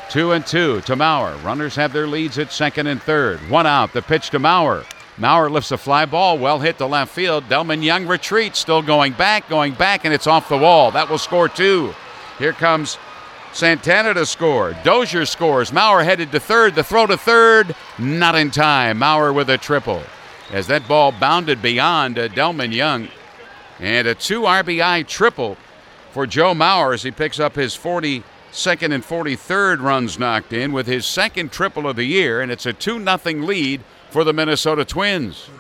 2-2 to Maurer. Runners have their leads at second and third. One out. The pitch to Maurer. Maurer lifts a fly ball, well hit to left field. Delman Young retreats, still going back, and it's off the wall. That will score 2. Here comes Santana to score. Dozier scores. Maurer headed to third. The throw to third, not in time. Maurer with a triple as that ball bounded beyond Delman Young. And a 2 RBI triple for Joe Maurer as he picks up his 42nd and 43rd runs knocked in with his second triple of the year, and it's a 2-0 lead for the Minnesota Twins.